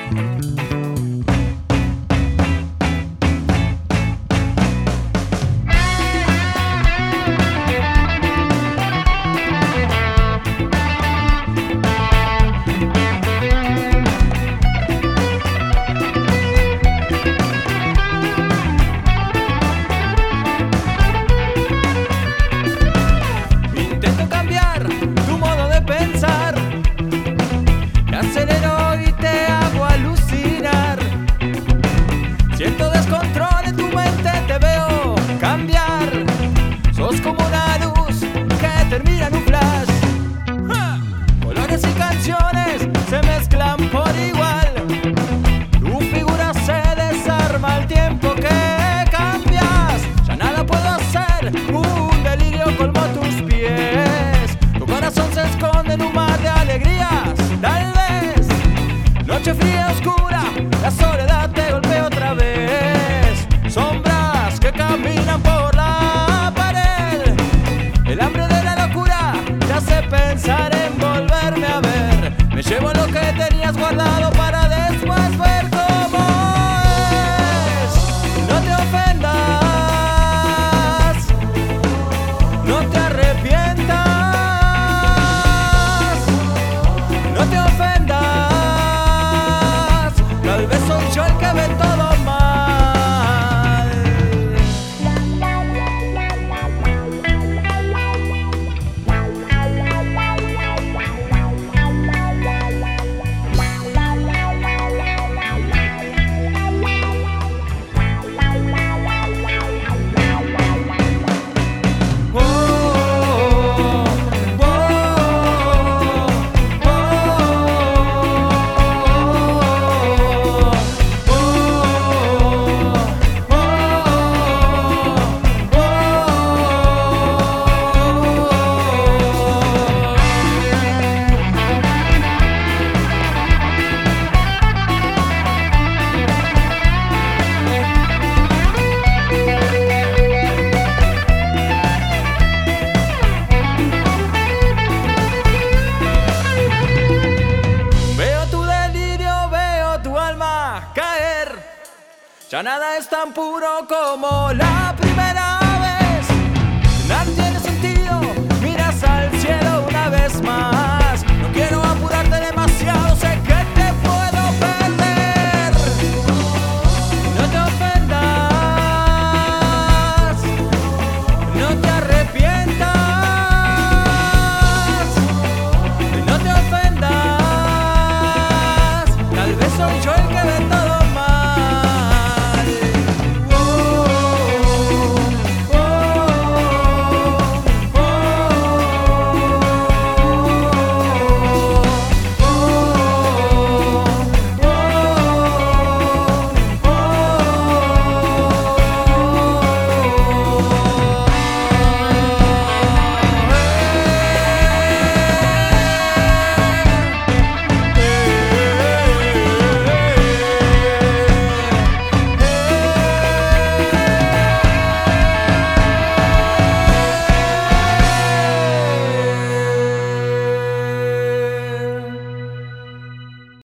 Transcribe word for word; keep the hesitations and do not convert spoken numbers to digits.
Noche fría, oscura, la soledad te golpea otra vez. Sombras que caminan por la pared. El hambre de la locura te hace pensar en volverme a ver. Me llevo lo que tenías guardado para después ver cómo es. No te ofendas, no te arrepientas, no te ofendas. Tal vez soy yo el que ve todo mal. Oh, oh, oh, ya nada es tan puro como la primera.